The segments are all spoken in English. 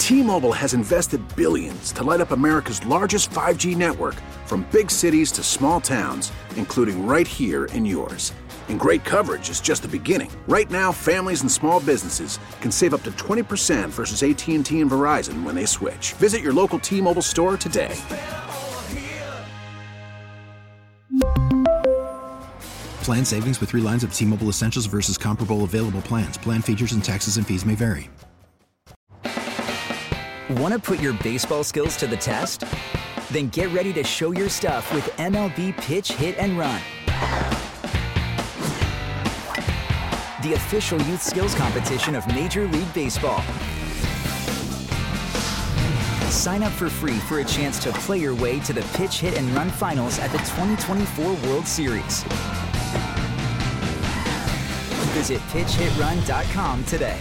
T-Mobile has invested billions to light up America's largest 5G network, from big cities to small towns, including right here in yours. And great coverage is just the beginning. Right now, families and small businesses can save up to 20% versus AT&T and Verizon when they switch. Visit your local T-Mobile store today. Plan savings with 3 lines of T-Mobile Essentials versus comparable available plans. Plan features and taxes and fees may vary. Want to put your baseball skills to the test? Then get ready to show your stuff with MLB Pitch, Hit, and Run. The official youth skills competition of Major League Baseball. Sign up for free for a chance to play your way to the Pitch, Hit, and Run finals at the 2024 World Series. Visit pitchhitrun.com today.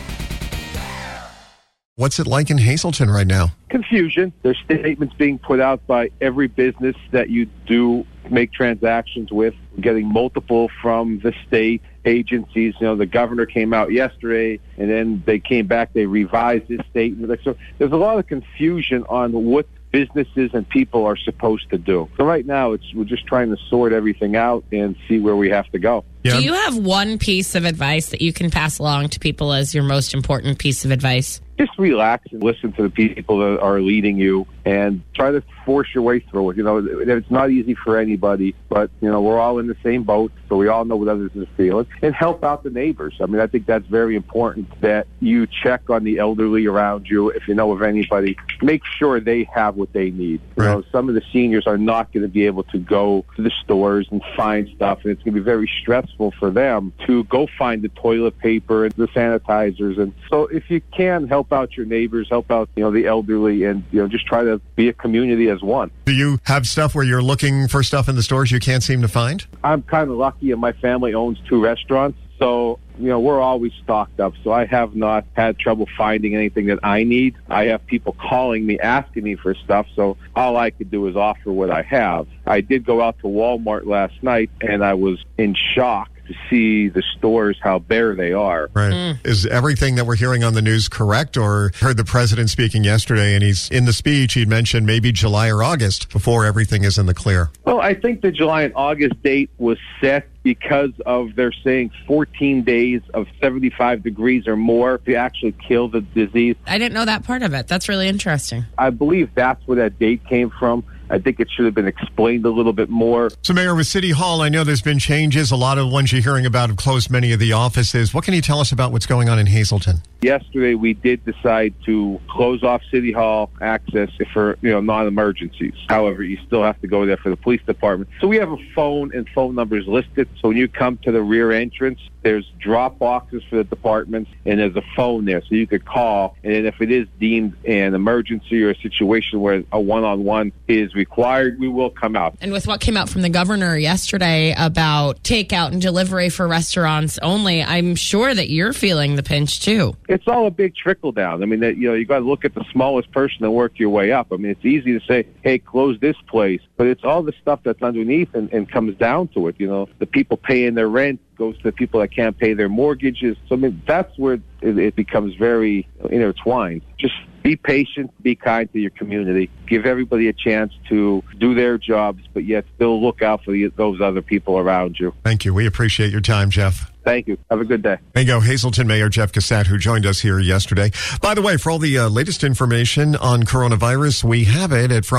What's it like in Hazleton right now? Confusion. There's statements being put out by every business that you do make transactions with. We're getting multiple from the state agencies. You know, the governor came out yesterday, and then they came back, they revised his statement. So there's a lot of confusion on what businesses and people are supposed to do. So right now, we're just trying to sort everything out and see where we have to go. Yeah. Do you have one piece of advice that you can pass along to people as your most important piece of advice? Just relax and listen to the people that are leading you and try to force your way through it. You know, it's not easy for anybody, but, you know, we're all in the same boat, so we all know what others are feeling. And help out the neighbors. I mean, I think that's very important that you check on the elderly around you. If you know of anybody, make sure they have what they need. You know, some of the seniors are not going to be able to go to the stores and find stuff, and it's going to be very stressful for them to go find the toilet paper and the sanitizers. And so if you can help out your neighbors, help out, you know, the elderly, and, you know, just try to be a community as one. Do you have stuff where you're looking for stuff in the stores you can't seem to find? I'm kind of lucky, and my family owns 2 restaurants, so, you know, we're always stocked up, so I have not had trouble finding anything that I need. I have people calling me, asking me for stuff, so all I could do is offer what I have. I did go out to Walmart last night, and I was in shock to see the stores, how bare they are. Right. Is everything that we're hearing on the news correct? Or heard the president speaking yesterday, and he's in the speech, he'd mentioned maybe July or August before everything is in the clear. Well, I think the July and August date was set because of, they're saying 14 days of 75 degrees or more to actually kill the disease. I didn't know that part of it. That's really interesting. I believe that's where that date came from. I think it should have been explained a little bit more. So, Mayor, with City Hall, I know there's been changes. A lot of the ones you're hearing about have closed many of the offices. What can you tell us about what's going on in Hazleton? Yesterday, we did decide to close off City Hall access for, you know, non-emergencies. However, you still have to go there for the police department. So we have a phone and phone numbers listed. So when you come to the rear entrance, there's drop boxes for the departments, and there's a phone there, so you could call. And then if it is deemed an emergency or a situation where a one-on-one is required, we will come out. And with what came out from the governor yesterday about takeout and delivery for restaurants only, I'm sure that you're feeling the pinch too. It's all a big trickle down. I mean, you know, you got to look at the smallest person and work your way up. I mean, it's easy to say, hey, close this place, but it's all the stuff that's underneath and comes down to it. You know, the people paying their rent goes to the people that can't pay their mortgages. So, I mean, that's where it becomes very intertwined. Just be patient, be kind to your community, give everybody a chance to do their jobs, but yet still look out for those other people around you. Thank you. We appreciate your time, Jeff. Thank you. Have a good day. There you go, Hazleton Mayor Jeff Cassett, who joined us here yesterday. By the way, for all the latest information on coronavirus, we have it at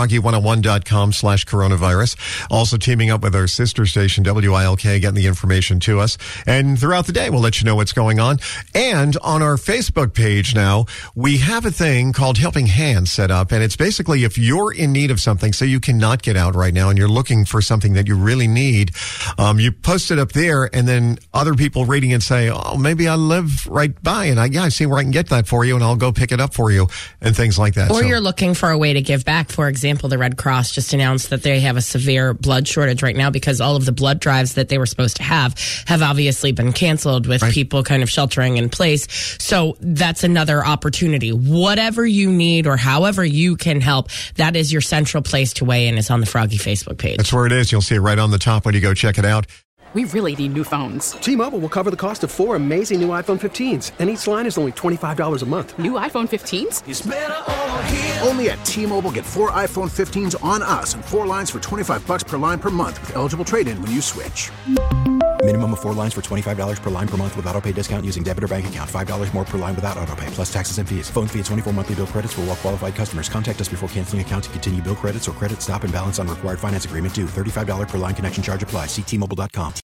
froggy101.com/coronavirus. Also teaming up with our sister station, WILK, getting the information to us. And throughout the day, we'll let you know what's going on. And on our Facebook page now, we have a thing called Helping Hands set up. And it's basically if you're in need of something, so you cannot get out right now, and you're looking for something that you really need, you post it up there, and then other people reading and say, oh, maybe I live right by, and I see where I can get that for you, and I'll go pick it up for you, and things like that. Or you're looking for a way to give back. For example, the Red Cross just announced that they have a severe blood shortage right now because all of the blood drives that they were supposed to have obviously been canceled with people kind of sheltering in place. So that's another opportunity. Whatever you need or however you can help, that is your central place to weigh in, is on the Froggy Facebook page. That's where it is. You'll see it right on the top when you go check it out. We really need new phones. T-Mobile will cover the cost of 4 amazing new iPhone 15s, and each line is only $25 a month. New iPhone 15s? It's better over here. Only at T-Mobile, get 4 iPhone 15s on us and 4 lines for $25 per line per month with eligible trade-in when you switch. Minimum of 4 lines for $25 per line per month with autopay discount using debit or bank account. $5 more per line without autopay, plus taxes and fees. Phone fee at 24 monthly bill credits for well-qualified customers. Contact us before canceling account to continue bill credits or credit stop and balance on required finance agreement due. $35 per line connection charge applies. See T-Mobile.com.